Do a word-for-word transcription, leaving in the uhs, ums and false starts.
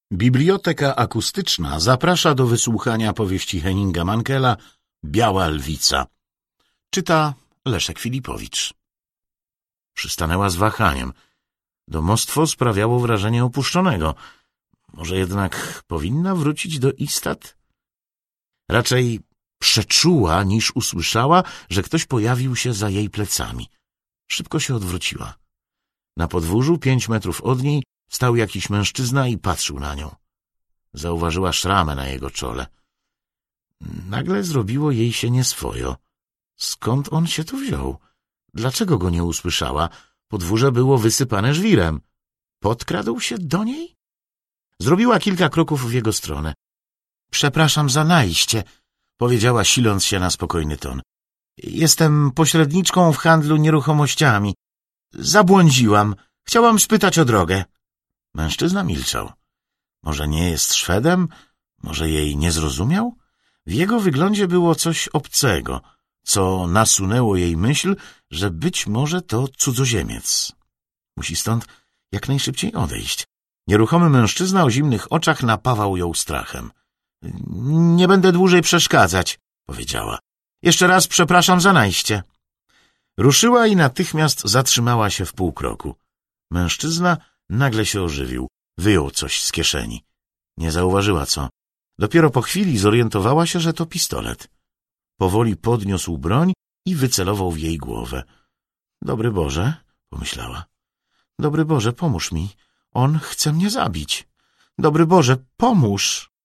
Biblioteka akustyczna zaprasza do wysłuchania powieści Henninga Mankela Biała lwica. Czyta Leszek Filipowicz. Przystanęła z wahaniem. Domostwo sprawiało wrażenie opuszczonego. Może jednak powinna wrócić do Istad? Raczej przeczuła niż usłyszała, że ktoś pojawił się za jej plecami. Szybko się odwróciła. Na podwórzu, pięć metrów od niej, stał jakiś mężczyzna i patrzył na nią. Zauważyła szramę na jego czole. Nagle zrobiło jej się nieswojo. Skąd on się tu wziął? Dlaczego go nie usłyszała? Podwórze było wysypane żwirem. Podkradł się do niej? Zrobiła kilka kroków w jego stronę. — Przepraszam za najście — powiedziała, siląc się na spokojny ton. — Jestem pośredniczką w handlu nieruchomościami. Zabłądziłam. Chciałam spytać o drogę. Mężczyzna milczał. Może nie jest Szwedem? Może jej nie zrozumiał? W jego wyglądzie było coś obcego, co nasunęło jej myśl, że być może to cudzoziemiec. Musi stąd jak najszybciej odejść. Nieruchomy mężczyzna o zimnych oczach napawał ją strachem. — Nie będę dłużej przeszkadzać — powiedziała. — Jeszcze raz przepraszam za najście. Ruszyła i natychmiast zatrzymała się w pół kroku. Mężczyzna nagle się ożywił. Wyjął coś z kieszeni. Nie zauważyła co. Dopiero po chwili zorientowała się, że to pistolet. Powoli podniósł broń i wycelował w jej głowę. — Dobry Boże — pomyślała. — Dobry Boże, pomóż mi. On chce mnie zabić. Dobry Boże, pomóż!